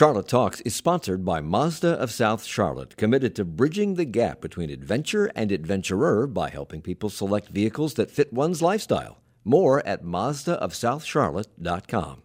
Charlotte Talks is sponsored by Mazda of South Charlotte, committed to bridging the gap between adventure and adventurer by helping people select vehicles that fit one's lifestyle. More at MazdaofSouthCharlotte.com.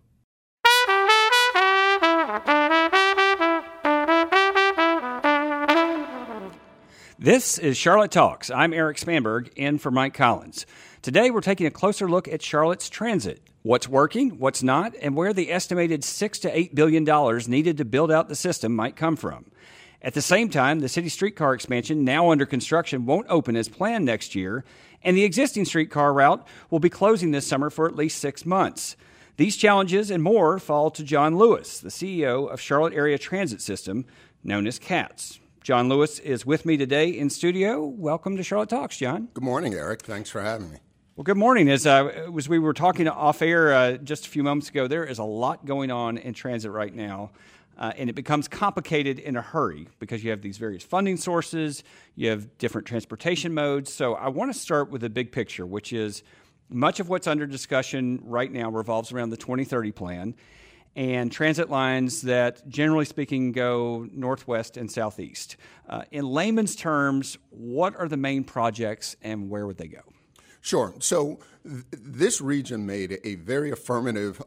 This is Charlotte Talks. I'm Eric Spanberg, in for Mike Collins. Today we're taking a closer look at Charlotte's transit. What's working, what's not, and where the estimated $6 to $8 billion needed to build out the system might come from. At the same time, the city streetcar expansion, now under construction, won't open as planned next year, and the existing streetcar route will be closing this summer for at least 6 months. These challenges and more fall to John Lewis, the CEO of Charlotte Area Transit System, known as CATS. John Lewis is with me today in studio. Welcome to Charlotte Talks, John. Good morning, Eric. Thanks for having me. Well, good morning. As we were talking off air just a few moments ago, there is a lot going on in transit right now, and it becomes complicated in a hurry because you have these various funding sources, you have different transportation modes. So I want to start with the big picture, which is much of what's under discussion right now revolves around the 2030 plan and transit lines that, generally speaking, go northwest and southeast. In layman's terms, what are the main projects and where would they go? Sure. So this region made took a very affirmative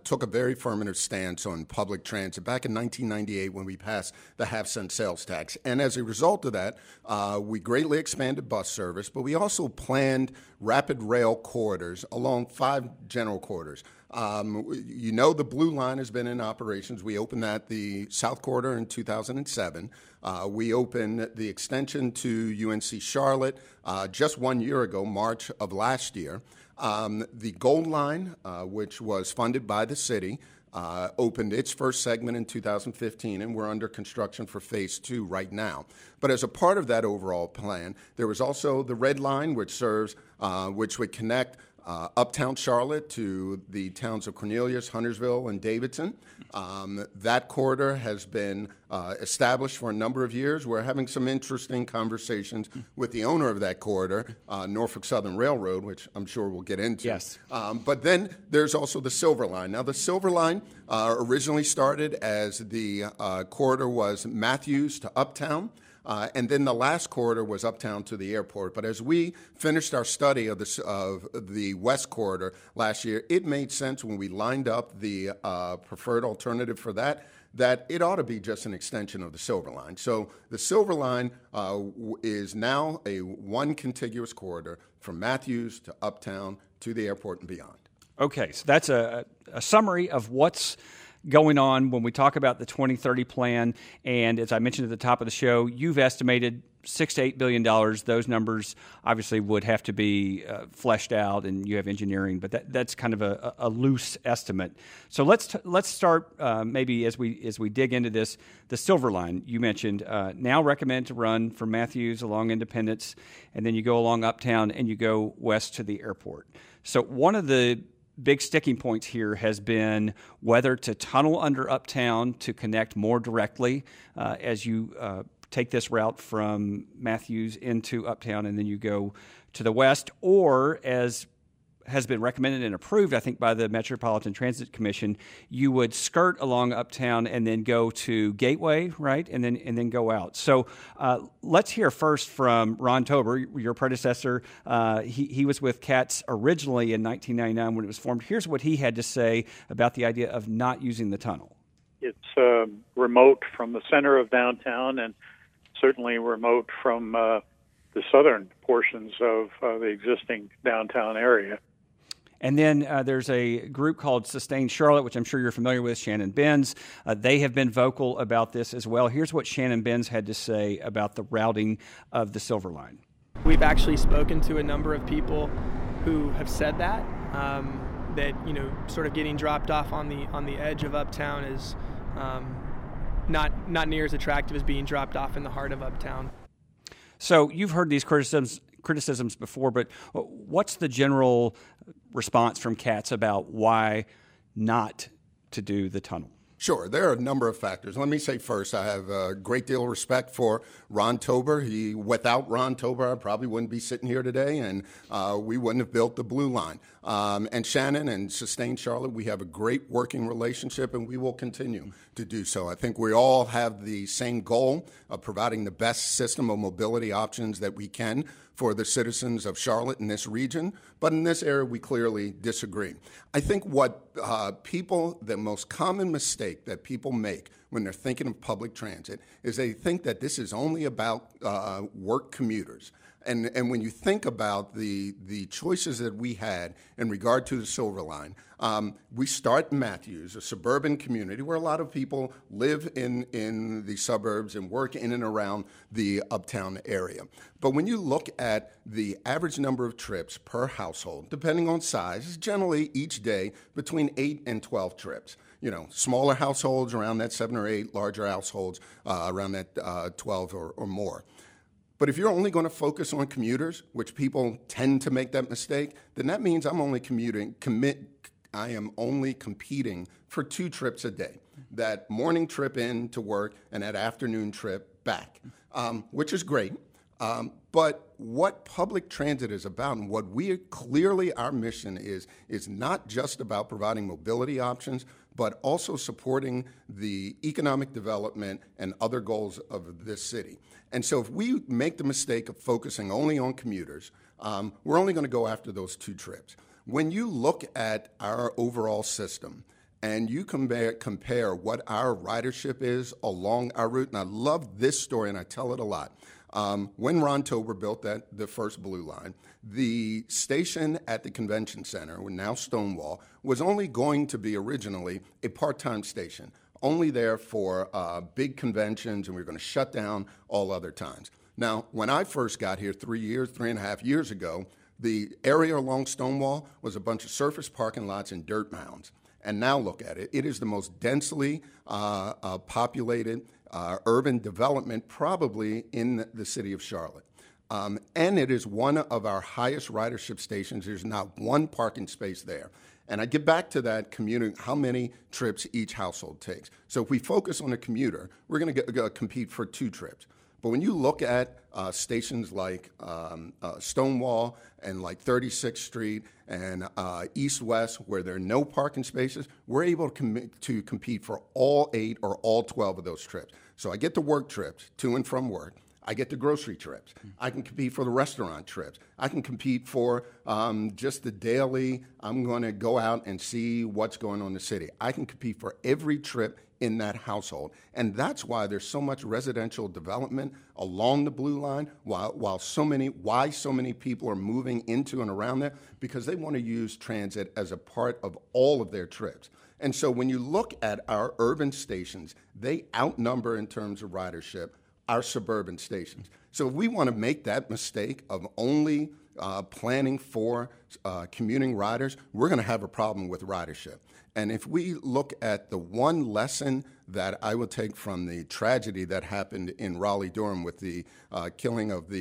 stance on public transit back in 1998 when we passed the half-cent sales tax. And as a result of that, we greatly expanded bus service, but we also planned rapid rail corridors along 5 general corridors. The Blue Line has been in operations. We opened the South Corridor in 2007. We opened the extension to UNC Charlotte just 1 year ago, March of last year. The Gold Line, which was funded by the city, opened its first segment in 2015, and we're under construction for Phase 2 right now. But as a part of that overall plan, there was also the Red Line, which would connect uptown Charlotte to the towns of Cornelius, Huntersville, and Davidson. That corridor has been established for a number of years. We're having some interesting conversations with the owner of that corridor, Norfolk Southern Railroad, which I'm sure we'll get into. Yes. But then there's also the Silver Line. Now, the Silver Line originally started as the corridor was Matthews to Uptown. And then the last corridor was uptown to the airport. But as we finished our study of the West Corridor last year, it made sense when we lined up the preferred alternative for that it ought to be just an extension of the Silver Line. So the Silver Line is now a one contiguous corridor from Matthews to uptown to the airport and beyond. Okay, so that's a summary of what's going on when we talk about the 2030 plan. And as I mentioned at the top of the show, you've estimated $6 to $8 billion. Those numbers obviously would have to be fleshed out, and you have engineering, but that's kind of a loose estimate. So let's start maybe as we dig into this. The Silver Line you mentioned now recommend to run from Matthews along Independence, and then you go along Uptown and you go west to the airport. So one of the big sticking points here has been whether to tunnel under Uptown to connect more directly as you take this route from Matthews into Uptown and then you go to the west, or as has been recommended and approved, I think, by the Metropolitan Transit Commission, you would skirt along Uptown and then go to Gateway, right, and then go out. So let's hear first from Ron Tober, your predecessor. He was with CATS originally in 1999 when it was formed. Here's what he had to say about the idea of not using the tunnel. It's remote from the center of downtown and certainly remote from the southern portions of the existing downtown area. And then there's a group called Sustain Charlotte, which I'm sure you're familiar with, Shannon Benz. They have been vocal about this as well. Here's what Shannon Benz had to say about the routing of the Silver Line. We've actually spoken to a number of people who have said that sort of getting dropped off on the edge of Uptown is not near as attractive as being dropped off in the heart of Uptown. So you've heard these criticisms before, but what's the general response from CATS about why not to do the tunnel? Sure. There are a number of factors. Let me say first, I have a great deal of respect for Ron Tober. Without Ron Tober, I probably wouldn't be sitting here today, and we wouldn't have built the Blue Line. And Shannon and Sustain Charlotte, we have a great working relationship, and we will continue to do so. I think we all have the same goal of providing the best system of mobility options that we can for the citizens of Charlotte in this region, but in this area we clearly disagree. I think what the most common mistake that people make when they're thinking of public transit is they think that this is only about work commuters. And when you think about the choices that we had in regard to the Silver Line, we start in Matthews, a suburban community where a lot of people live in the suburbs and work in and around the uptown area. But when you look at the average number of trips per household, depending on size, is generally each day between 8 and 12 trips. Smaller households around that 7 or 8, larger households around that 12 or more. But if you're only going to focus on commuters, which people tend to make that mistake, then that means I am only competing for 2 trips a day. That morning trip in to work and that afternoon trip back, which is great. But what public transit is about and what our mission is not just about providing mobility options, but also supporting the economic development and other goals of this city. And so if we make the mistake of focusing only on commuters, we're only going to go after those 2 trips. When you look at our overall system and you compare what our ridership is along our route, and I love this story and I tell it a lot. When Ron Tober built the first Blue Line, the station at the convention center, now Stonewall, was only going to be originally a part-time station, only there for big conventions, and we were going to shut down all other times. Now, when I first got here 3.5 years ago, the area along Stonewall was a bunch of surface parking lots and dirt mounds. And now look at it. It is the most densely populated urban development probably in the city of Charlotte. And it is one of our highest ridership stations. There's not one parking space there. And I get back to that commuting, how many trips each household takes. So if we focus on a commuter, we're going to compete for 2 trips. But when you look at stations like Stonewall and like 36th Street and East-West, where there are no parking spaces, we're able to compete for all 8 or all 12 of those trips. So I get the work trips to and from work. I get the grocery trips. I can compete for the restaurant trips. I can compete for just the daily, I'm going to go out and see what's going on in the city. I can compete for every trip in that household. And that's why there's so much residential development along the Blue Line, why so many people are moving into and around there, because they want to use transit as a part of all of their trips. And so when you look at our urban stations, they outnumber in terms of ridership our suburban stations. So if we want to make that mistake of only planning for commuting riders, we're going to have a problem with ridership. And if we look at the one lesson that I would take from the tragedy that happened in Raleigh-Durham with the killing of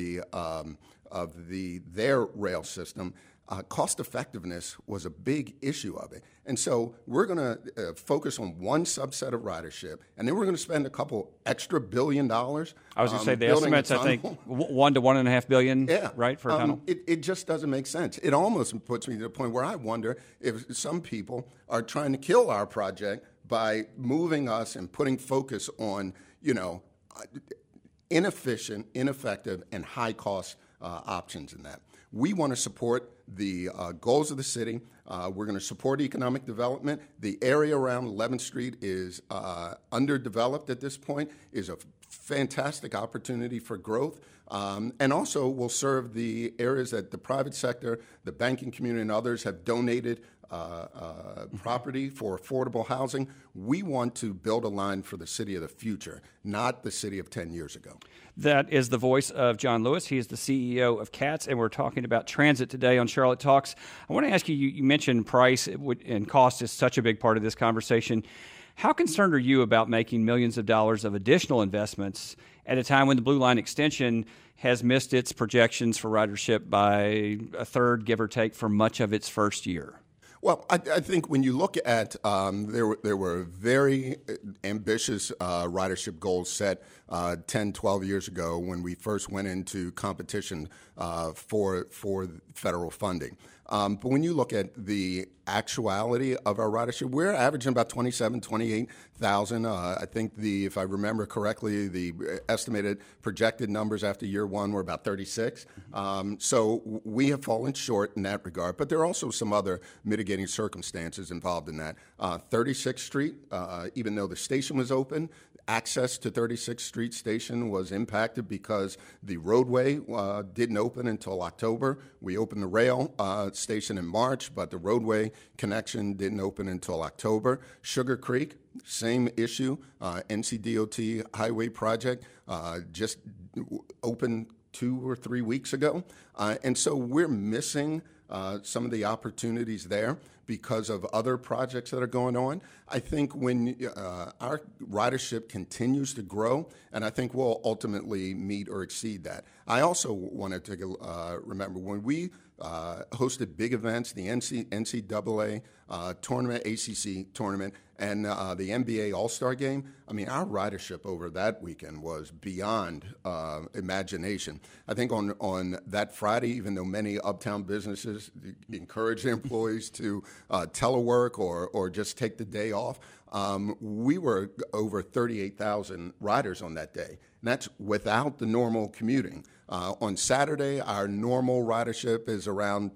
their rail system, cost effectiveness was a big issue of it. And so we're going to focus on one subset of ridership, and then we're going to spend a couple extra $1 billion. I was going to say the estimates, I think, $1 to $1.5 billion, right, for a tunnel? It just doesn't make sense. It almost puts me to the point where I wonder if some people are trying to kill our project by moving us and putting focus on, inefficient, ineffective, and high-cost options in that. We want to support the goals of the city. We're going to support economic development. The area around 11th Street is underdeveloped at this point, is a fantastic opportunity for growth, and also will serve the areas that the private sector, the banking community, and others have donated property for affordable housing. We want to build a line for the city of the future, not the city of 10 years ago. That is the voice of John Lewis. He is the CEO of CATS, and we're talking about transit today on Charlotte Talks. I want to ask you, you mentioned price and cost is such a big part of this conversation. How concerned are you about making millions of dollars of additional investments at a time when the Blue Line extension has missed its projections for ridership by a third, give or take, for much of its first year? Well, I think when you look at there were very ambitious ridership goals set 10, 12 years ago when we first went into competition for federal funding. But when you look at the actuality of our ridership, we're averaging about 28,000. I think if I remember correctly, the estimated projected numbers after year one were about 36. So we have fallen short in that regard. But there are also some other mitigating circumstances involved in that. 36th Street, even though the station was open, access to 36th Street Station was impacted because the roadway didn't open until October. We opened the rail station in March, but the roadway connection didn't open until October. Sugar Creek, same issue. NCDOT highway project just opened 2 or 3 weeks ago. And so we're missing some of the opportunities there because of other projects that are going on. I think when our ridership continues to grow, and I think we'll ultimately meet or exceed that. I also wanted to remember when we hosted big events, the NCAA tournament, ACC tournament, and the NBA All-Star Game. I mean, our ridership over that weekend was beyond imagination. I think on that Friday, even though many uptown businesses encourage their employees to telework or just take the day off, we were over 38,000 riders on that day. And that's without the normal commuting. On Saturday, our normal ridership is around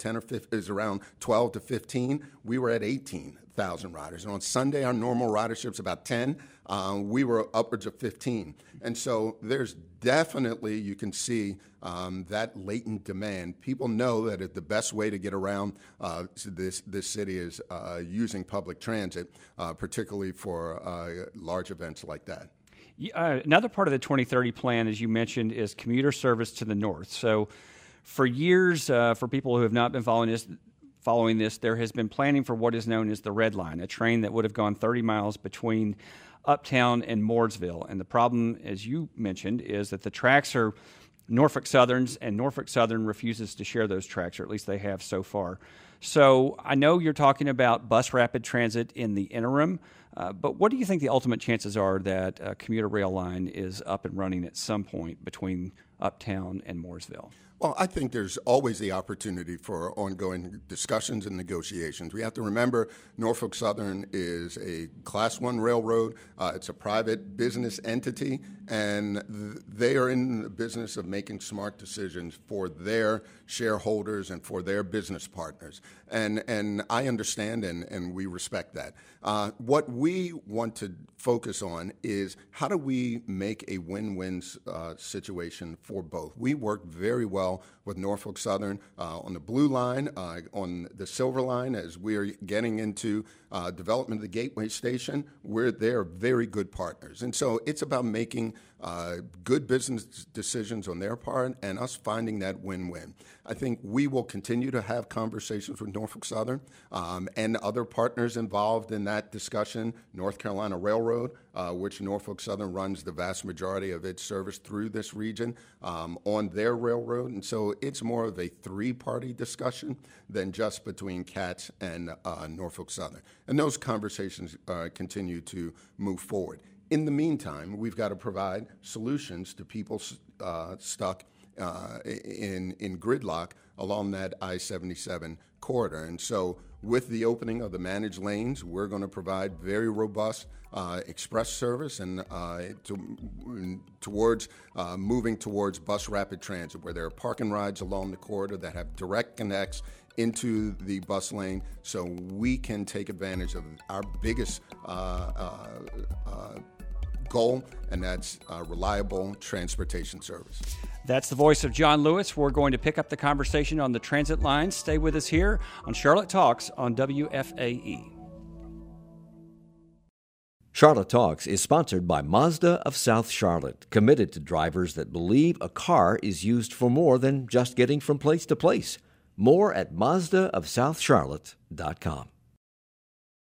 12 to 15. We were at 18,000 riders. And on Sunday, our normal ridership is about 10. We were upwards of 15. And so there's definitely, you can see that latent demand. People know that the best way to get around this city is using public transit, particularly for large events like that. Another part of the 2030 plan, as you mentioned, is commuter service to the north. So for years, for people who have not been following this, there has been planning for what is known as the Red Line, a train that would have gone 30 miles between Uptown and Mooresville. And the problem, as you mentioned, is that the tracks are Norfolk Southern's, and Norfolk Southern refuses to share those tracks, or at least they have so far. So I know you're talking about bus rapid transit in the interim, but what do you think the ultimate chances are that a commuter rail line is up and running at some point between Uptown and Mooresville? Well, I think there's always the opportunity for ongoing discussions and negotiations. We have to remember Norfolk Southern is a Class 1 railroad. It's a private business entity, and they are in the business of making smart decisions for their shareholders and for their business partners. And I understand and we respect that. What we want to focus on is how do we make a win-win situation for both. We work very well with Norfolk Southern on the Blue Line, on the Silver Line, as we're getting into development of the Gateway Station. They're very good partners. And so it's about making good business decisions on their part and us finding that win-win. I think we will continue to have conversations with Norfolk Southern and other partners involved in that discussion. North Carolina Railroad, which Norfolk Southern runs the vast majority of its service through this region on their railroad. And so it's more of a three-party discussion than just between CATS and Norfolk Southern. And those conversations continue to move forward. In the meantime, we've got to provide solutions to people stuck in gridlock along that I-77 corridor. And so with the opening of the managed lanes, we're going to provide very robust express service and moving towards bus rapid transit, where there are parking rides along the corridor that have direct connects into the bus lane, so we can take advantage of our biggest goal, and that's reliable transportation service. That's the voice of John Lewis. We're going to pick up the conversation on the transit lines. Stay with us here on Charlotte Talks on WFAE. Charlotte Talks is sponsored by Mazda of South Charlotte, committed to drivers that believe a car is used for more than just getting from place to place. More at MazdaofSouthCharlotte.com.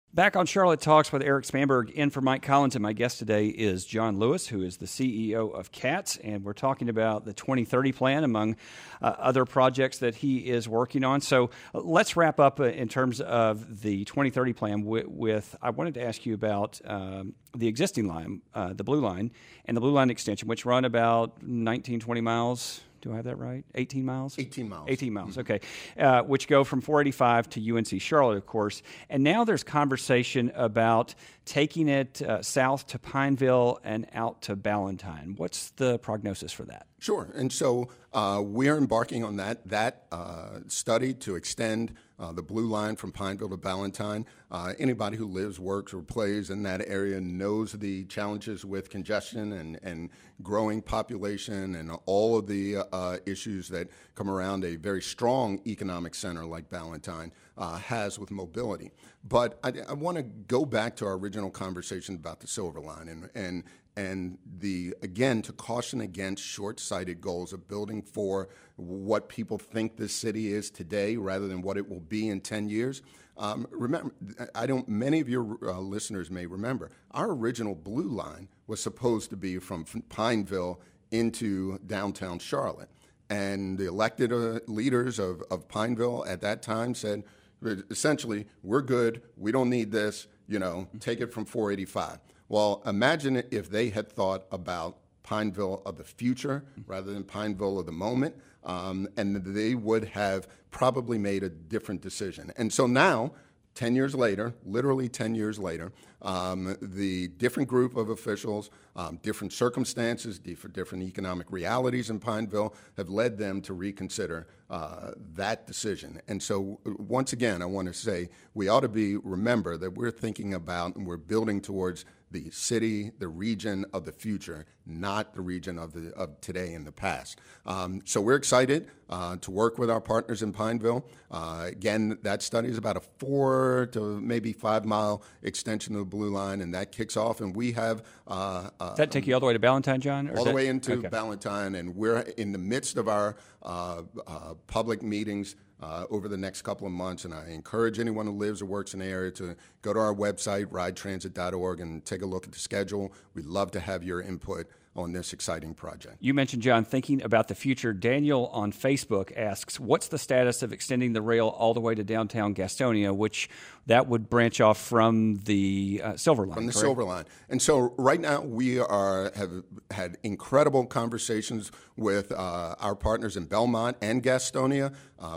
Back on Charlotte Talks with Eric Spanberg, in for Mike Collins, and my guest today is John Lewis, who is the CEO of CATS, and we're talking about the 2030 plan, among other projects that he is working on. So let's wrap up in terms of the 2030 plan with I wanted to ask you about the existing line, the Blue Line, and the Blue Line extension, which run about 19, 20 miles. Do I have that right? 18 miles? 18 miles. 18 miles, okay. Which go from 485 to UNC Charlotte, of course. And now there's conversation about taking it south to Pineville and out to Ballantyne. What's the prognosis for that? Sure. And so we're embarking on that study to extend the Blue Line from Pineville to Ballantyne. Anybody who lives, works, or plays in that area knows the challenges with congestion and growing population and all of the issues that come around a very strong economic center like Ballantyne has with mobility. But I want to go back to our original conversation about the Silver Line and to caution against short-sighted goals of building for what people think this city is today rather than what it will be in 10 years. Remember, many of your listeners may remember, our original Blue Line was supposed to be from Pineville into downtown Charlotte. And the elected leaders of Pineville at that time said, essentially, we're good, we don't need this, take it from 485. Well, imagine if they had thought about Pineville of the future rather than Pineville of the moment, and they would have probably made a different decision. And so now, 10 years later, literally 10 years later, the different group of officials, different circumstances, different economic realities in Pineville have led them to reconsider that decision. And so once again, I want to say we ought to remember that we're thinking about and we're building towards the city, the region of the future, not the region of today and the past. So we're excited to work with our partners in Pineville. Again, that study is about a 4 to maybe 5 mile extension of the Blue Line, and that kicks off. And we have does that take you all the way to Ballantyne, John? All the way into Ballantyne, and we're in the midst of our public meetings over the next couple of months, and I encourage anyone who lives or works in the area to go to our website, ridetransit.org, and take a look at the schedule. We'd love to have your input on this exciting project. You mentioned, John, thinking about the future. Daniel on Facebook asks, what's the status of extending the rail all the way to downtown Gastonia, which that would branch off from the Silver Line, From the correct? Silver Line. And so right now we have had incredible conversations with our partners in Belmont and Gastonia.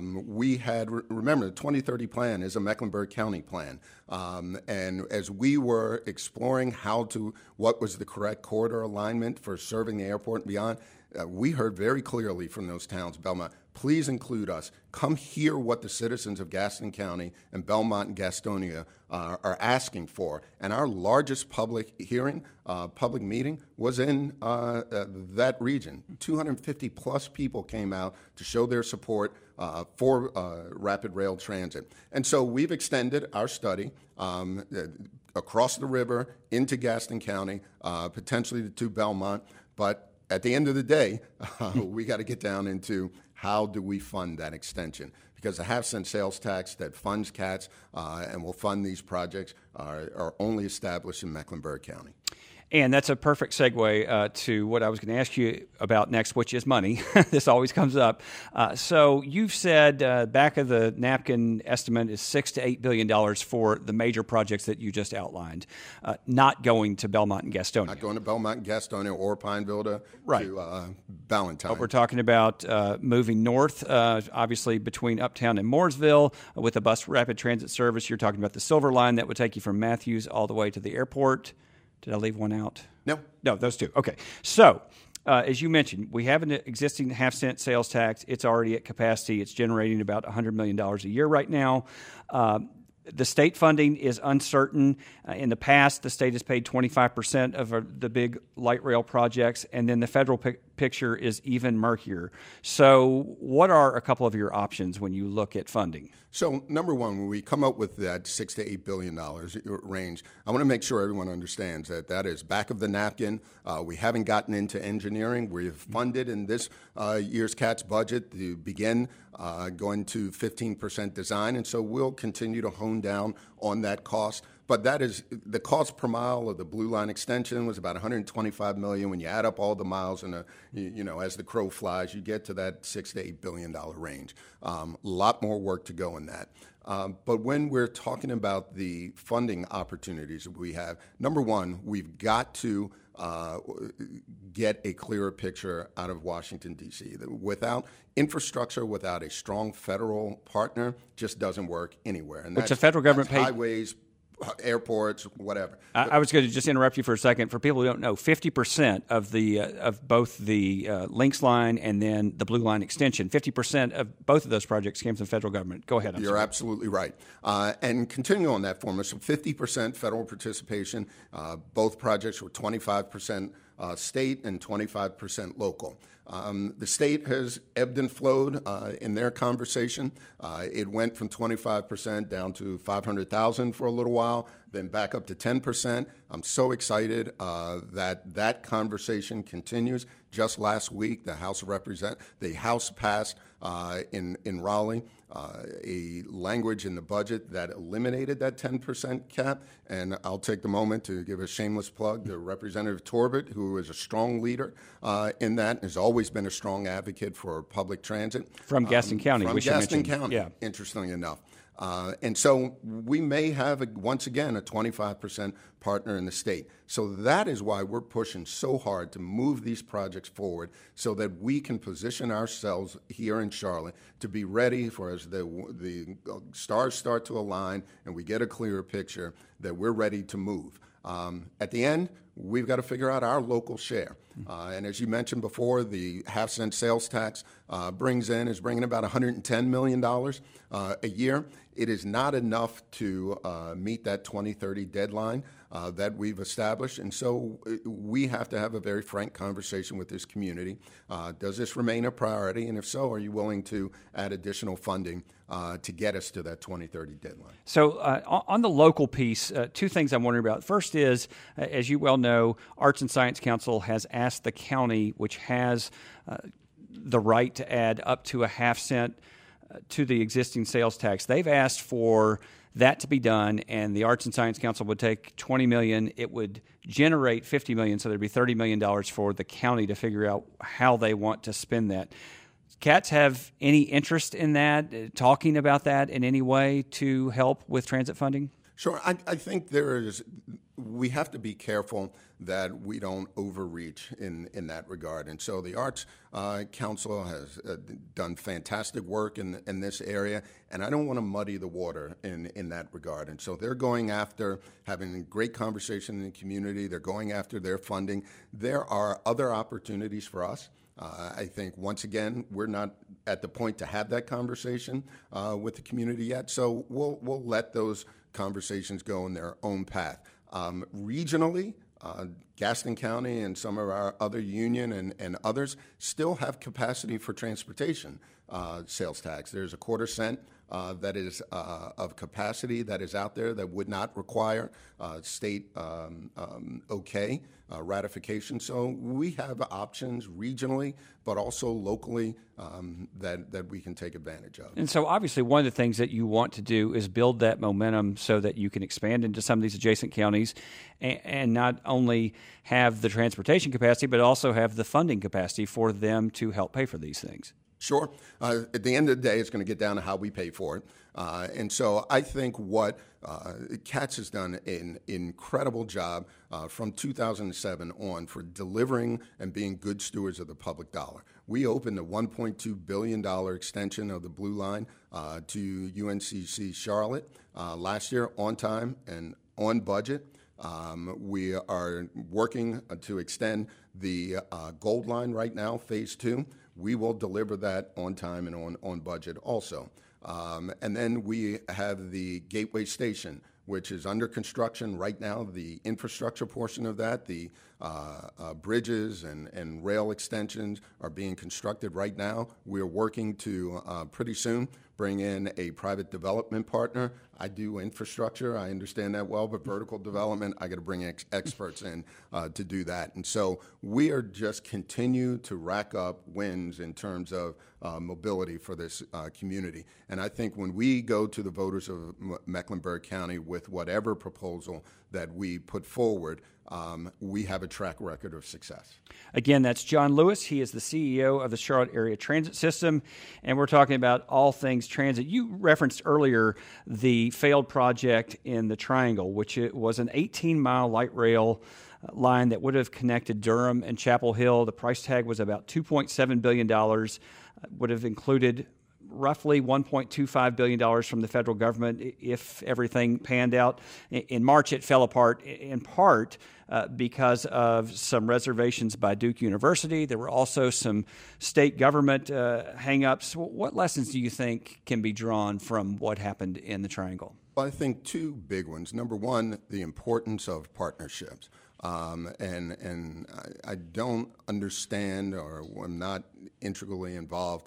Remember, the 2030 plan is a Mecklenburg County plan. And as we were exploring what was the correct corridor alignment for serving the airport and beyond, we heard very clearly from those towns, Belmont, please include us. Come hear what the citizens of Gaston County and Belmont and Gastonia are asking for. And our largest public meeting was in that region. 250 plus people came out to show their support for rapid rail transit. And so we've extended our study across the river into Gaston County, potentially to Belmont, but at the end of the day, we got to get down into how do we fund that extension? Because the half-cent sales tax that funds CATS and will fund these projects are only established in Mecklenburg County. And that's a perfect segue to what I was going to ask you about next, which is money. This always comes up. So you've said back of the napkin estimate is $6 to $8 billion for the major projects that you just outlined, not going to Belmont and Gastonia. Not going to Belmont and Gastonia or Pineville to Ballantyne. But we're talking about moving north, obviously between Uptown and Mooresville with a bus rapid transit service. You're talking about the Silver Line that would take you from Matthews all the way to the airport. Did I leave one out? No, those two. Okay. So, as you mentioned, we have an existing half-cent sales tax. It's already at capacity. It's generating about $100 million a year right now. The state funding is uncertain. In the past, the state has paid 25% of the big light rail projects, and then the federal picture is even murkier. So what are a couple of your options when you look at funding? So number one, when we come up with that $6 to $8 billion range, I want to make sure everyone understands that is back of the napkin. We haven't gotten into engineering. We've funded in this year's CATS budget to begin going to 15% design, and so we'll continue to hone down on that cost. But that is the cost per mile of the Blue Line extension was about $125 million. When you add up all the miles, and as the crow flies, you get to that $6 to $8 billion range. A lot more work to go in that. But when we're talking about the funding opportunities that we have, number one, we've got to get a clearer picture out of Washington, D.C. Without infrastructure, without a strong federal partner, just doesn't work anywhere. And which the federal government paid. Highways, airports, whatever. I was going to just interrupt you for a second. For people who don't know, 50% of both the Lynx line and then the Blue Line extension, 50% of both of those projects came from the federal government. Go ahead. You're absolutely right. And continuing on that formula, so 50% federal participation. Both projects were 25% state and 25% local. The state has ebbed and flowed in their conversation. It went from 25% down to $500,000 for a little while, then back up to 10%. I'm so excited that conversation continues. Just last week, the House passed in Raleigh a language in the budget that eliminated that 10% cap. And I'll take the moment to give a shameless plug to Representative Torbett, who is a strong leader in that, and has always been a strong advocate for public transit. From Gaston County, From Gaston County, interestingly enough. And so we may have, once again, a 25% partner in the state. So that is why we're pushing so hard to move these projects forward so that we can position ourselves here in Charlotte to be ready for, as the stars start to align and we get a clearer picture, that we're ready to move. At the end, we've got to figure out our local share. And as you mentioned before, the half-cent sales tax is bringing about $110 million a year. It is not enough to meet that 2030 deadline that we've established. And so we have to have a very frank conversation with this community. Does this remain a priority? And if so, are you willing to add additional funding to get us to that 2030 deadline? So on the local piece, two things I'm wondering about. First is, as you well know, Arts and Science Council has asked the county, which has the right to add up to a half cent to the existing sales tax. They've asked for that to be done, and the Arts and Science Council would take $20 million. It would generate $50 million, so there'd be $30 million for the county to figure out how they want to spend that. Cats have any interest in that, talking about that in any way to help with transit funding? Sure. I think we have to be careful that we don't overreach in that regard. And so the Arts Council has done fantastic work in this area, and I don't want to muddy the water in that regard. And so they're going after having a great conversation in the community. They're going after their funding. There are other opportunities for us. I think, once again, we're not at the point to have that conversation with the community yet, so we'll let those conversations go in their own path. Regionally, Gaston County and some of our other union and others still have capacity for transportation sales tax. There's a quarter cent that is of capacity that is out there that would not require state ratification. So we have options regionally, but also locally that we can take advantage of. And so obviously one of the things that you want to do is build that momentum so that you can expand into some of these adjacent counties and not only have the transportation capacity, but also have the funding capacity for them to help pay for these things. Sure. At the end of the day, it's going to get down to how we pay for it. And so I think what CATS has done an incredible job from 2007 on for delivering and being good stewards of the public dollar. We opened a $1.2 billion extension of the Blue Line to UNCC Charlotte last year on time and on budget. We are working to extend the Gold Line right now, Phase 2. We will deliver that on time and on budget also. And then we have the Gateway Station, which is under construction right now. The infrastructure portion of that, the bridges and rail extensions are being constructed right now. We are working to pretty soon bring in a private development partner. I do infrastructure, I understand that well, but vertical development, I got to bring experts in to do that. And so we are just continue to rack up wins in terms of mobility for this community. And I think when we go to the voters of Mecklenburg County with whatever proposal that we put forward, we have a track record of success. Again, that's John Lewis. He is the CEO of the Charlotte Area Transit System, and we're talking about all things transit. You referenced earlier the failed project in the Triangle, which it was an 18-mile light rail line that would have connected Durham and Chapel Hill. The price tag was about $2.7 billion, would have included roughly $1.25 billion from the federal government if everything panned out. In March, it fell apart in part because of some reservations by Duke University. There were also some state government hang-ups. What lessons do you think can be drawn from what happened in the Triangle? Well, I think two big ones. Number one, the importance of partnerships. And I don't understand, or I'm not intricately involved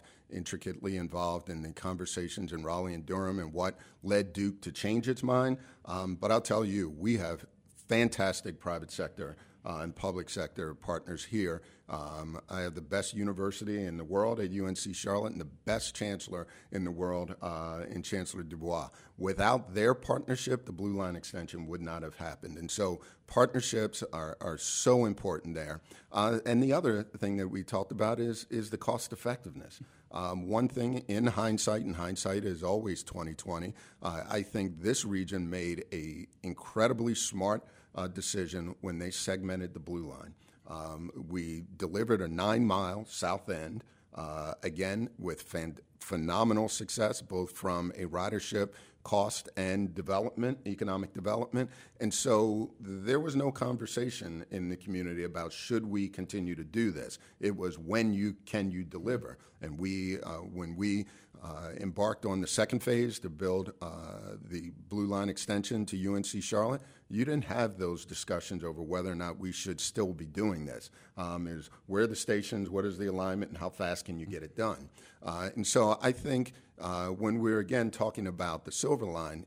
in the conversations in Raleigh and Durham and what led Duke to change its mind. But I'll tell you, we have fantastic private sector and public sector partners here. I have the best university in the world at UNC Charlotte and the best chancellor in the world in Chancellor Dubois. Without their partnership, the Blue Line extension would not have happened. And so partnerships are so important there. And the other thing that we talked about is the cost effectiveness. One thing in hindsight, and hindsight is always 20/20, I think this region made a incredibly smart decision when they segmented the Blue Line. We delivered a 9-mile south end, again, with phenomenal success, both from a ridership cost and development, economic development. And so there was no conversation in the community about should we continue to do this. It was can you deliver? And when we embarked on the second phase to build the Blue Line extension to UNC Charlotte, you didn't have those discussions over whether or not we should still be doing this. Is where are the stations, what is the alignment, and how fast can you get it done? And so I think when we're again talking about the Silver Line,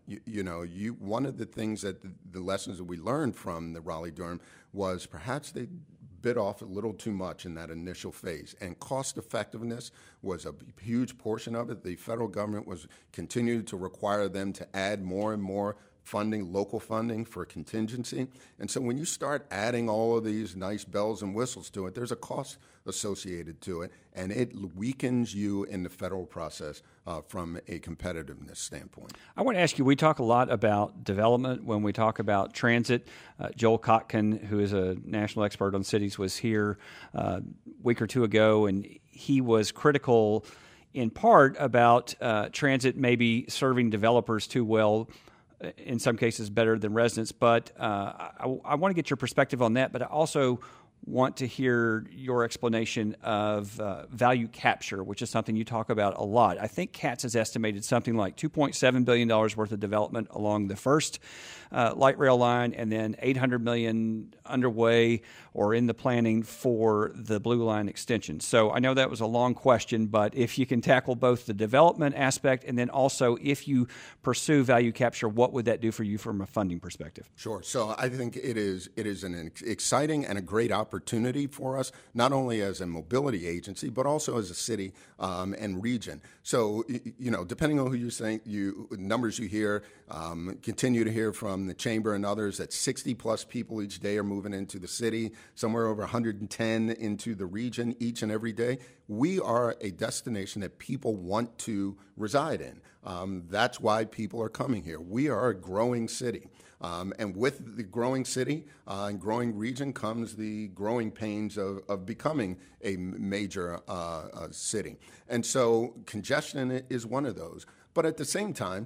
one of the things that the lessons that we learned from the Raleigh-Durham was perhaps they bit off a little too much in that initial phase, and cost effectiveness was a huge portion of it. The federal government was continued to require them to add more and more funding, local funding for contingency. And so when you start adding all of these nice bells and whistles to it, there's a cost associated to it, and it weakens you in the federal process from a competitiveness standpoint. I want to ask you, we talk a lot about development when we talk about transit. Joel Kotkin, who is a national expert on cities, was here a week or two ago, and he was critical in part about transit maybe serving developers too well, in some cases better than residents. But I want to get your perspective on that, but I also want to hear your explanation of value capture, which is something you talk about a lot. I think CATS has estimated something like $2.7 billion worth of development along the first light rail line, and then $800 million underway or in the planning for the Blue Line extension. So I know that was a long question, but if you can tackle both the development aspect and then also if you pursue value capture, what would that do for you from a funding perspective? Sure. So I think it is an exciting and a great opportunity for us, not only as a mobility agency, but also as a city and region. So, depending on who you think, numbers you hear, continue to hear from the chamber and others that 60 plus people each day are moving into the city, somewhere over 110 into the region each and every day. We are a destination that people want to reside in. That's why people are coming here. We are a growing city. And with the growing city and growing region comes the growing pains of becoming a major city. And so congestion is one of those. But at the same time,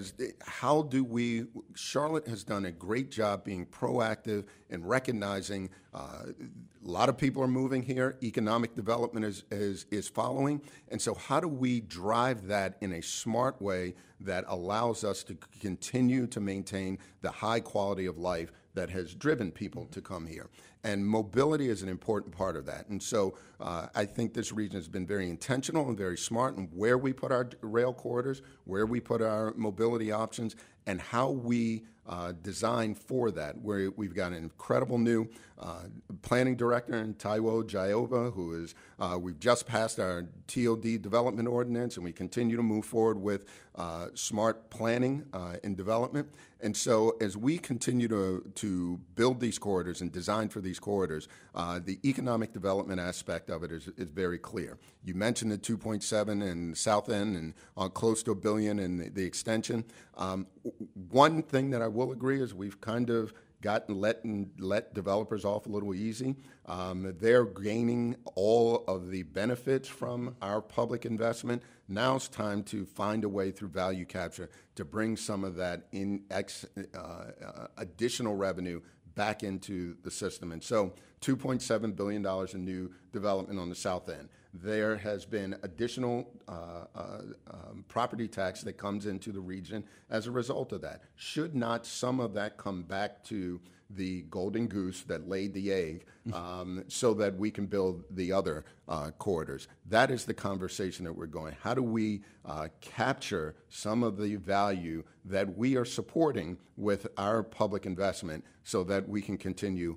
Charlotte has done a great job being proactive in recognizing a lot of people are moving here, economic development is following, and so how do we drive that in a smart way that allows us to continue to maintain the high quality of life that has driven people to come here? And mobility is an important part of that. And so I think this region has been very intentional and very smart in where we put our rail corridors, where we put our mobility options, and how we design for that. We've got an incredible new planning director in Taiwo Jaiova, who is, we've just passed our TOD development ordinance, and we continue to move forward with smart planning and development. And so as we continue to build these corridors and design for these corridors, the economic development aspect of it is very clear. You mentioned the 2.7 in the south end and close to $1 billion in the extension. One thing that I will agree is we've kind of let developers off a little easy. They're gaining all of the benefits from our public investment. Now it's time to find a way through value capture to bring some of that additional revenue back into the system. And so $2.7 billion in new development on the south end. There has been additional property tax that comes into the region as a result of that. Should not some of that come back to the golden goose that laid the egg so that we can build the other corridors? That is the conversation that we're going. How do we capture some of the value that we are supporting with our public investment so that we can continue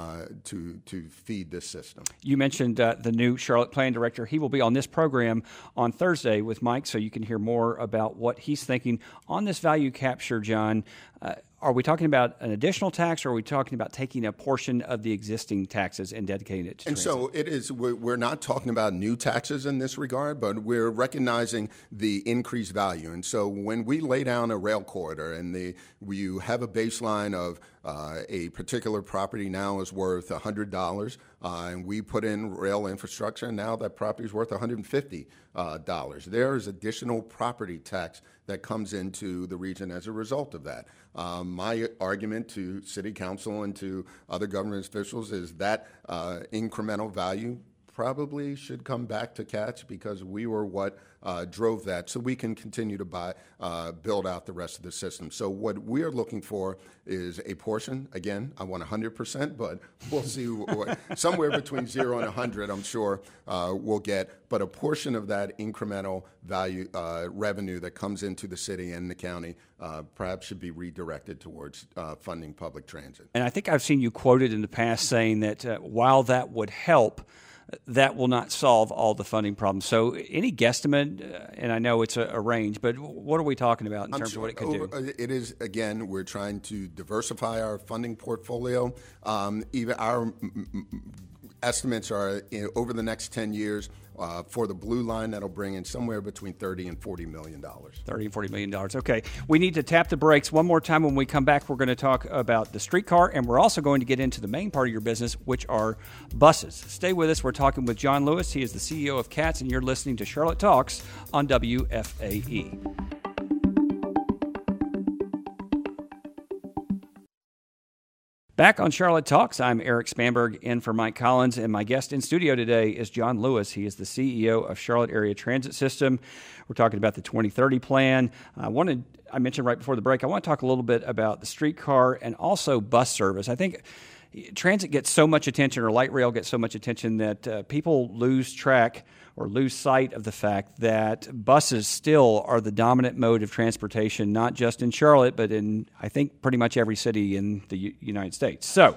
to feed this system? You mentioned the new Charlotte Plan Director. He will be on this program on Thursday with Mike, so you can hear more about what he's thinking on this value capture, John. Are we talking about an additional tax, or are we talking about taking a portion of the existing taxes and dedicating it to transit? And so it is. We're not talking about new taxes in this regard, but we're recognizing the increased value. And so when we lay down a rail corridor and you have a baseline of a particular property now is worth $100, and we put in rail infrastructure, and now that property is worth $150. There is additional property tax that comes into the region as a result of that. My argument to City Council and to other government officials is that incremental value probably should come back to CATS because we were what drove that, so we can continue to build out the rest of the system. So what we are looking for is a portion. Again, I want 100%, but we'll see somewhere between 0 and 100, I'm sure we'll get. But a portion of that incremental value revenue that comes into the city and the county perhaps should be redirected towards funding public transit. And I think I've seen you quoted in the past saying that while that would help, that will not solve all the funding problems. So any guesstimate, and I know it's a range, but what are we talking about in terms of what it could do? It is, again, we're trying to diversify our funding portfolio. Even our estimates are over the next 10 years for the blue line, that'll bring in somewhere between $30 and $40 million. $30 and $40 million. Okay. We need to tap the brakes one more time. When we come back, we're going to talk about the streetcar, and we're also going to get into the main part of your business, which are buses. Stay with us. We're talking with John Lewis. He is the CEO of CATS, and you're listening to Charlotte Talks on WFAE. Back on Charlotte Talks, I'm Eric Spanberg in for Mike Collins, and my guest in studio today is John Lewis. He is the CEO of Charlotte Area Transit System. We're talking about the 2030 plan. I mentioned right before the break, I want to talk a little bit about the streetcar and also bus service. I think transit gets so much attention, or light rail gets so much attention, that people lose track or lose sight of the fact that buses still are the dominant mode of transportation, not just in Charlotte, but in, I think, pretty much every city in the United States. So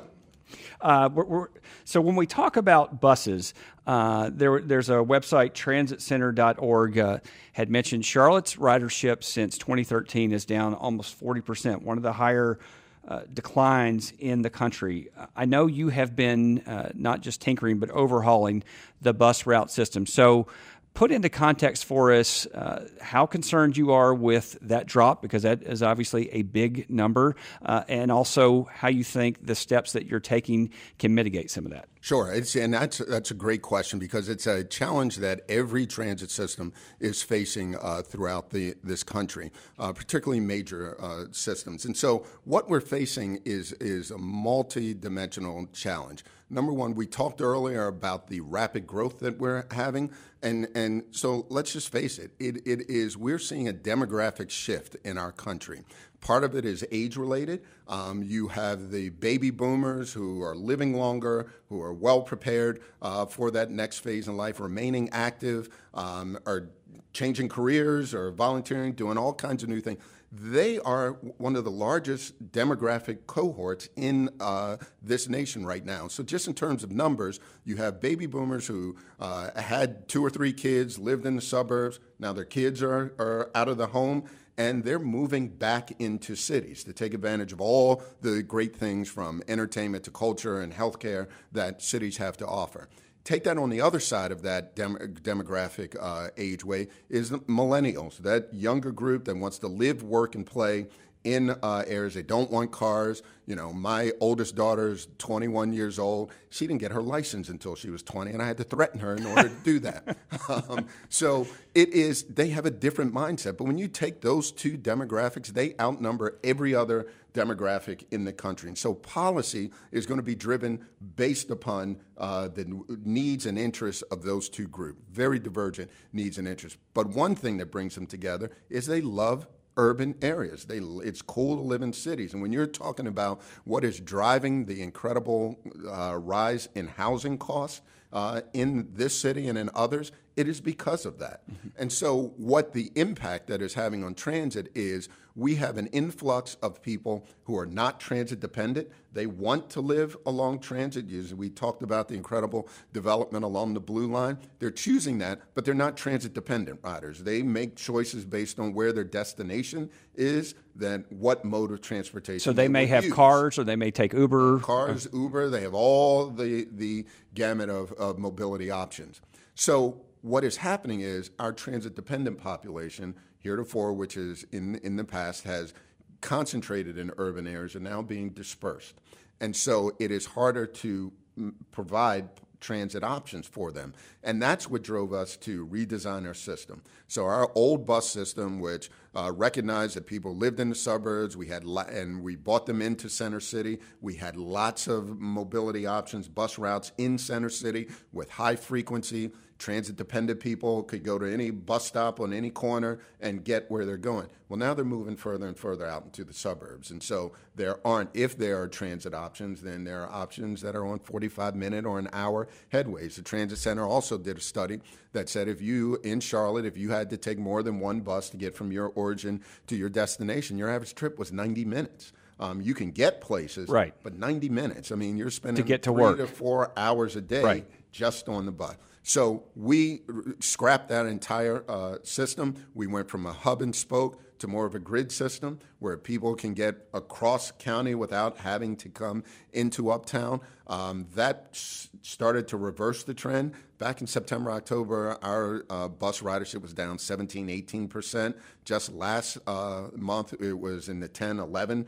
when we talk about buses, there's a website, transitcenter.org, had mentioned Charlotte's ridership since 2013 is down almost 40%, one of the higher declines in the country. I know you have been not just tinkering, but overhauling the bus route system. So put into context for us how concerned you are with that drop, because that is obviously a big number, and also how you think the steps that you're taking can mitigate some of that. Sure, and that's a great question, because it's a challenge that every transit system is facing throughout this country, particularly major systems. And so what we're facing is a multi-dimensional challenge. Number one, we talked earlier about the rapid growth that we're having, and so let's just face it. We're seeing a demographic shift in our country. Part of it is age-related. You have the baby boomers who are living longer, who are well prepared for that next phase in life, remaining active, are changing careers or volunteering, doing all kinds of new things. They are one of the largest demographic cohorts in this nation right now. So just in terms of numbers, you have baby boomers who had 2 or 3 kids, lived in the suburbs. Now their kids are out of the home, and they're moving back into cities to take advantage of all the great things from entertainment to culture and healthcare that cities have to offer. Take that on the other side of that demographic age way is the millennials, that younger group that wants to live, work, and play in areas. They don't want cars. You know, my oldest daughter's 21 years old. She didn't get her license until she was 20, and I had to threaten her in order to do that. So they have a different mindset. But when you take those two demographics, they outnumber every other demographic in the country. And so policy is going to be driven based upon the needs and interests of those two groups, very divergent needs and interests. But one thing that brings them together is they love urban areas. It's cool to live in cities. And when you're talking about what is driving the incredible rise in housing costs in this city and in others, it is because of that. Mm-hmm. And so what the impact that is having on transit is we have an influx of people who are not transit dependent. They want to live along transit. We talked about the incredible development along the Blue Line. They're choosing that, but they're not transit dependent riders. They make choices based on where their destination is than what mode of transportation. So they may have cars, or they may take Uber. Cars, Uber, they have all the gamut of mobility options. So what is happening is our transit-dependent population, heretofore, which is in the past, has concentrated in urban areas, are now being dispersed. And so it is harder to provide transit options for them. And that's what drove us to redesign our system. So our old bus system, which recognized that people lived in the suburbs, and we brought them into Center City. We had lots of mobility options, bus routes in Center City with high frequency. Transit-dependent people could go to any bus stop on any corner and get where they're going. Well, now they're moving further and further out into the suburbs. And so if there are transit options, then there are options that are on 45-minute or an hour headways. The Transit Center also did a study that said if you had to take more than one bus to get from your origin to your destination, your average trip was 90 minutes. You can get places, right, but 90 minutes. I mean, you're spending to get to 3 work. to 4 hours a day, right, just on the bus. So we scrapped that entire system. We went from a hub and spoke to more of a grid system where people can get across county without having to come into Uptown. That started to reverse the trend. Back in September, October, our bus ridership was down 17, 18%. Just last month, it was in the 10, 11,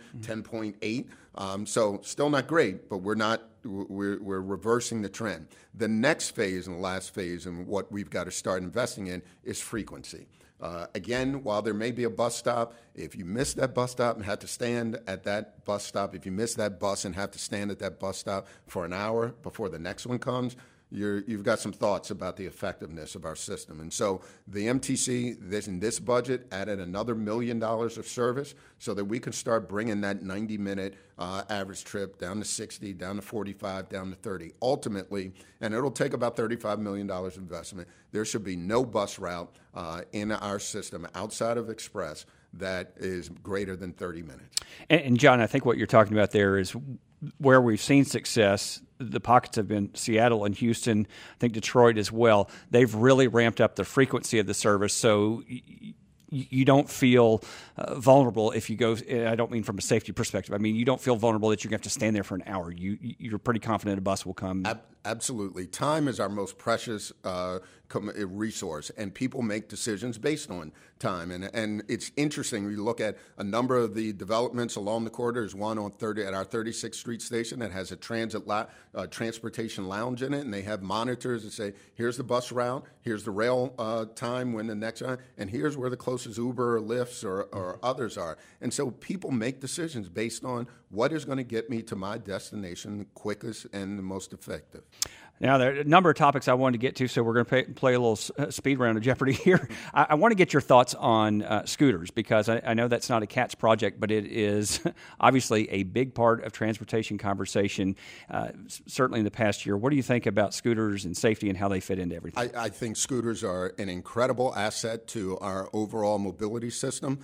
10.8. So still not great, but we're reversing the trend. The next phase and the last phase and what we've got to start investing in is frequency. Again, while there may be a bus stop, if you miss that bus stop and have to stand at that bus stop, if you miss that bus and have to stand at that bus stop for an hour before the next one comes, you've got some thoughts about the effectiveness of our system. And so the MTC, in this budget, added another $1 million of service so that we could start bringing that 90-minute average trip down to 60, down to 45, down to 30. Ultimately, and it'll take about $35 million investment, there should be no bus route in our system outside of Express that is greater than 30 minutes. And John, I think what you're talking about there is where we've seen success. The pockets have been Seattle and Houston, I think Detroit as well. They've really ramped up the frequency of the service, so you don't feel vulnerable if you go. I don't mean from a safety perspective. I mean, you don't feel vulnerable that you're going to have to stand there for an hour. You're pretty confident a bus will come. Absolutely. Time is our most precious resource, and people make decisions based on time. And it's interesting. We look at a number of the developments along the corridor. There's one on at our 36th Street station that has a transportation lounge in it, and they have monitors that say, here's the bus route, here's the rail time when the next time, and here's where the closest Uber or Lyfts or others are. And so people make decisions based on what is going to get me to my destination the quickest and the most effective. Now, there are a number of topics I wanted to get to, so we're going to play a little speed round of Jeopardy here. I want to get your thoughts on scooters, because I know that's not a CATS project, but it is obviously a big part of transportation conversation, certainly in the past year. What do you think about scooters and safety and how they fit into everything? I think scooters are an incredible asset to our overall mobility system.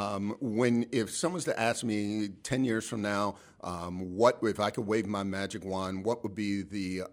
If someone's to ask me 10 years from now, what if I could wave my magic wand, what would be the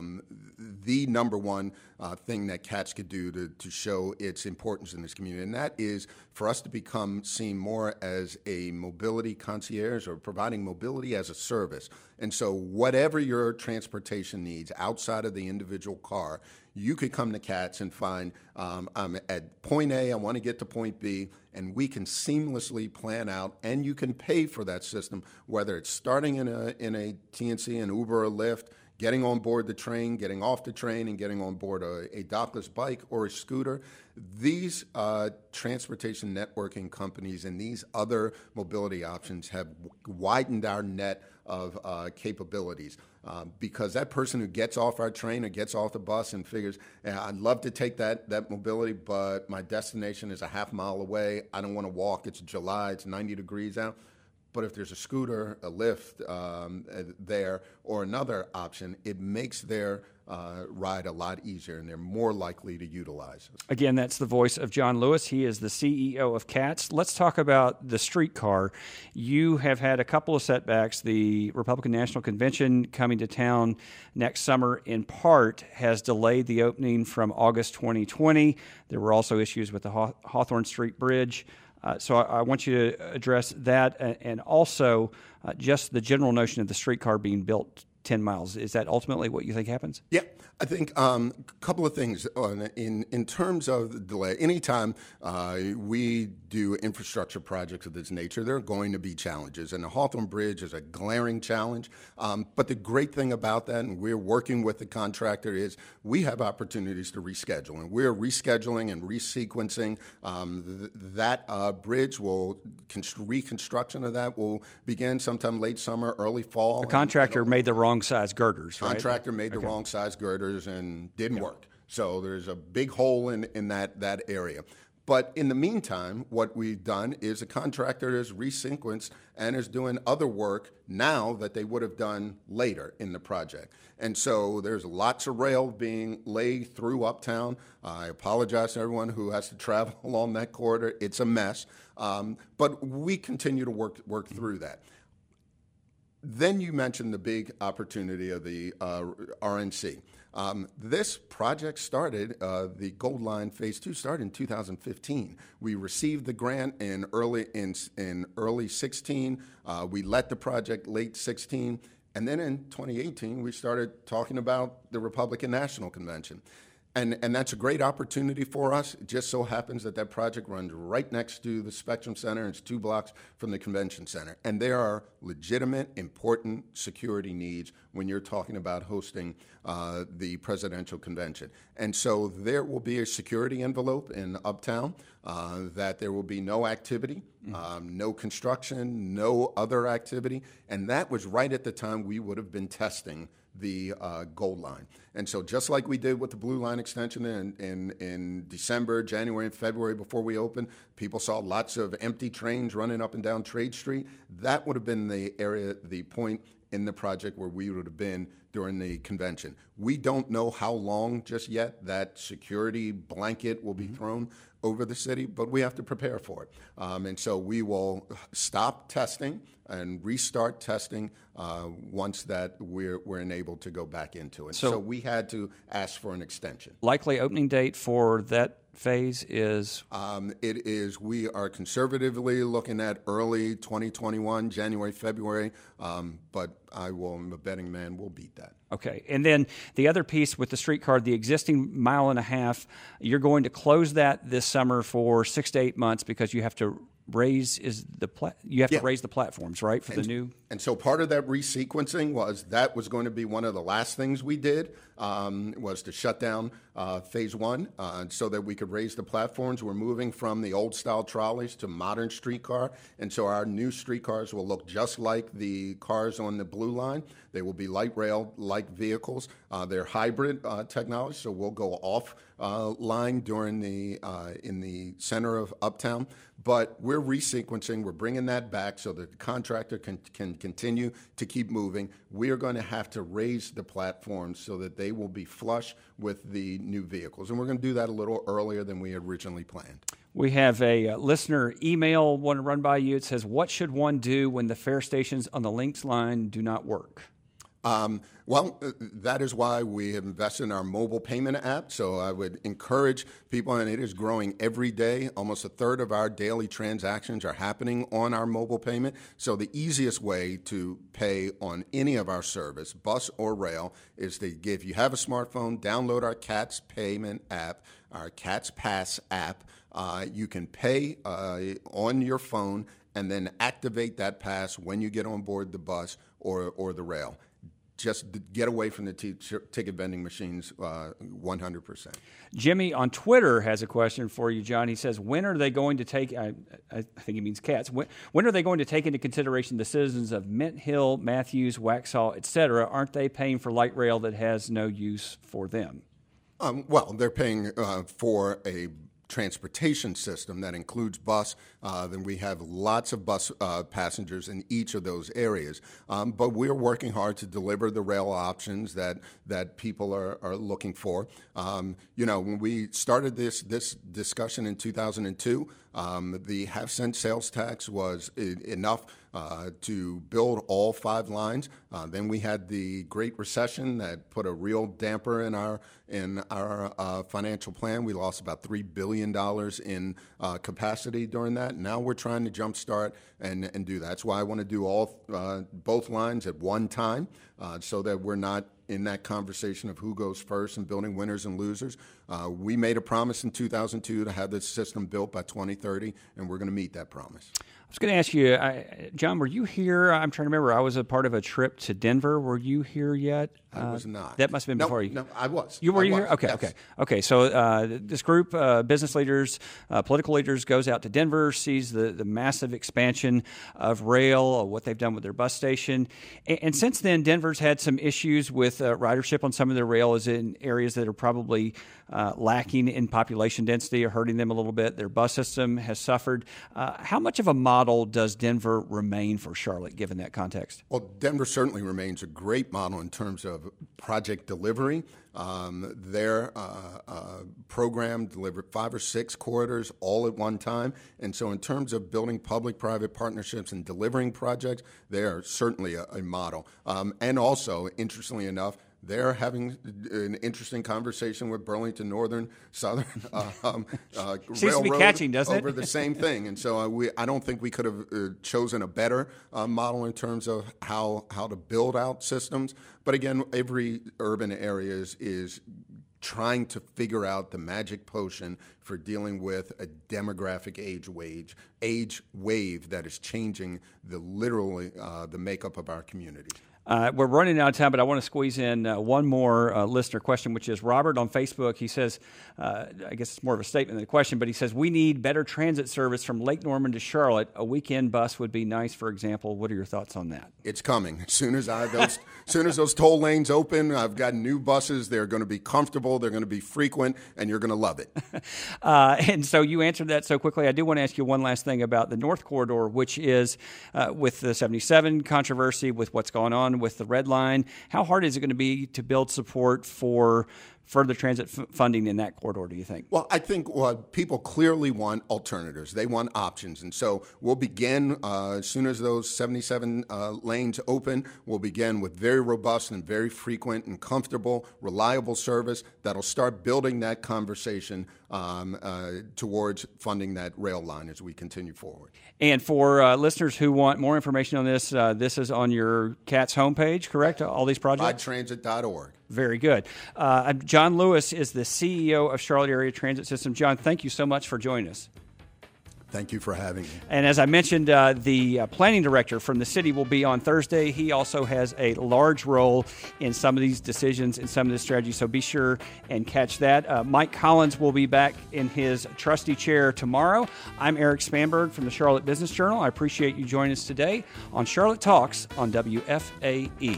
number one thing that CATS could do to show its importance in this community? And that is for us to become seen more as a mobility concierge, or providing mobility as a service. And so whatever your transportation needs outside of the individual car, you could come to CATS and find, I'm at point A, I want to get to point B, and we can seamlessly plan out, and you can pay for that system, whether it's starting in a TNC, an Uber or Lyft, getting on board the train, getting off the train, and getting on board a dockless bike or a scooter. These transportation networking companies and these other mobility options have widened our net of capabilities, because that person who gets off our train or gets off the bus and figures, I'd love to take that mobility, but my destination is a half mile away. I don't want to walk. It's July. It's 90 degrees out. But if there's a scooter, a Lyft there, or another option, it makes their ride a lot easier, and they're more likely to utilize it. Again, that's the voice of John Lewis. He is the CEO of CATS. Let's talk about the streetcar. You have had a couple of setbacks. The Republican National Convention coming to town next summer, in part, has delayed the opening from August 2020. There were also issues with the Hawthorne Street Bridge. So I want you to address that, and also just the general notion of the streetcar being built 10 miles. Is that ultimately what you think happens? Yeah, I think a couple of things in terms of the delay. Anytime we do infrastructure projects of this nature, there are going to be challenges, and the Hawthorne Bridge is a glaring challenge. But the great thing about that, and we're working with the contractor, is we have opportunities to reschedule, and we're rescheduling and resequencing. That bridge reconstruction of that will begin sometime late summer, early fall. The contractor made the wrong size girders, right? Contractor made the wrong size girders and didn't work. So there's a big hole in that area. But in the meantime, what we've done is a contractor is resequenced and is doing other work now that they would have done later in the project. And so there's lots of rail being laid through Uptown. I apologize to everyone who has to travel along that corridor. It's a mess. But we continue to work through that. Then you mentioned the big opportunity of the RNC. This project started, the Gold Line Phase 2 started in 2015. We received the grant in early 16. We let the project late 16. And then in 2018, we started talking about the Republican National Convention. And that's a great opportunity for us. It just so happens that project runs right next to the Spectrum Center. It's 2 blocks from the Convention Center. And there are legitimate, important security needs when you're talking about hosting the presidential convention. And so there will be a security envelope in Uptown, that there will be no activity, no construction, no other activity. And that was right at the time we would have been testing the Gold Line. And so just like we did with the Blue Line extension in December, January, and February before we opened, people saw lots of empty trains running up and down Trade Street. That would have been the point in the project where we would have been during the convention. We don't know how long just yet that security blanket will be thrown over the city, but we have to prepare for it. And so we will stop testing and restart testing once that we're enabled to go back into it. So we had to ask for an extension. Likely opening date for that phase is? We are conservatively looking at early 2021, January, February, but I'm a betting man, we'll beat that. Okay. And then the other piece with the streetcar, the existing 1.5 miles, you're going to close that this summer for 6 to 8 months because you have to raise you have to raise the platforms, right, for the new. And so part of that resequencing was going to be one of the last things we did, was to shut down phase one so that we could raise the platforms. We're moving from the old style trolleys to modern streetcar, and so our new streetcars will look just like the cars on the Blue Line. They will be light rail-like vehicles. They're hybrid technology, so we'll go off line during in the center of Uptown. But we're resequencing. We're bringing that back so that the contractor can continue to keep moving. We are going to have to raise the platforms so that they will be flush with the new vehicles. And we're going to do that a little earlier than we originally planned. We have a listener email want to run by you. It says, what should one do when the fare stations on the Lynx line do not work? Well, that is why we have invested in our mobile payment app. So I would encourage people, and it is growing every day. Almost a third of our daily transactions are happening on our mobile payment. So the easiest way to pay on any of our service, bus or rail, is to if you have a smartphone, download our CATS payment app, our CATS Pass app. You can pay on your phone and then activate that pass when you get on board the bus or the rail. Just get away from the ticket vending machines 100%. Jimmy on Twitter has a question for you, John. He says, when are they going to take, I think he means cats, when are they going to take into consideration the citizens of Mint Hill, Matthews, Waxhaw, et cetera? Aren't they paying for light rail that has no use for them? Well, they're paying for a transportation system that includes bus. Then we have lots of bus passengers in each of those areas. But we're working hard to deliver the rail options that people are looking for. When we started this discussion in 2002, the half-cent sales tax was enough to build all 5 lines. Then we had the Great Recession that put a real damper in our financial plan. We lost about $3 billion in capacity during that. Now we're trying to jumpstart and do that. That's why I want to do both lines at one time so that we're not in that conversation of who goes first and building winners and losers. We made a promise in 2002 to have this system built by 2030, and we're going to meet that promise. I was going to ask you, John, were you here? I'm trying to remember. I was a part of a trip to Denver. Were you here yet? I was not. That must have been before you. No, I was. Were you here? Okay, yes. Okay. So this group, business leaders, political leaders, goes out to Denver, sees the massive expansion of rail, what they've done with their bus station. And since then, Denver's had some issues with ridership on some of their rail is in areas that are probably lacking in population density or hurting them a little bit. Their bus system has suffered. How much of a model does Denver remain for Charlotte, given that context? Well, Denver certainly remains a great model in terms of project delivery. Their program delivered 5 or 6 corridors all at one time. And so in terms of building public-private partnerships and delivering projects, they are certainly a model. And also, interestingly enough, they're having an interesting conversation with Burlington Northern Southern Seems Railroad to be catching, doesn't over it? the same thing. And so I don't think we could have chosen a better model in terms of how to build out systems. But again, every urban area is trying to figure out the magic potion for dealing with a demographic age wave that is changing the makeup of our community. We're running out of time, but I want to squeeze in one more listener question, which is Robert on Facebook. He says, I guess it's more of a statement than a question, but he says, we need better transit service from Lake Norman to Charlotte. A weekend bus would be nice, for example. What are your thoughts on that? It's coming. As soon as those toll lanes open, I've got new buses. They're going to be comfortable. They're going to be frequent, and you're going to love it. And so you answered that so quickly. I do want to ask you one last thing about the North Corridor, which is with the 77 controversy, with what's going on with the Red Line. How hard is it going to be to build support for further transit funding in that corridor, do you think? Well, I think people clearly want alternatives. They want options. And so we'll begin, as soon as those 77 lanes open, we'll begin with very robust and very frequent and comfortable, reliable service that'll start building that conversation towards funding that rail line as we continue forward. And for listeners who want more information on this, this is on your CATS homepage, correct? All these projects? RideTransit.org. Very good. John Lewis is the CEO of Charlotte Area Transit System. John, thank you so much for joining us. Thank you for having me. And as I mentioned, the planning director from the city will be on Thursday. He also has a large role in some of these decisions and some of the strategies, so be sure and catch that. Mike Collins will be back in his trusty chair tomorrow. I'm Eric Spanberg from the Charlotte Business Journal. I appreciate you joining us today on Charlotte Talks on WFAE.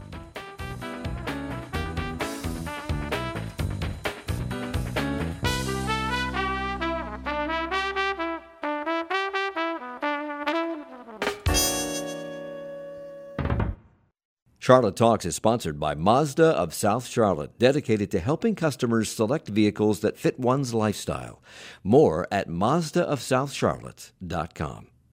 Charlotte Talks is sponsored by Mazda of South Charlotte, dedicated to helping customers select vehicles that fit one's lifestyle. More at MazdaofSouthCharlotte.com.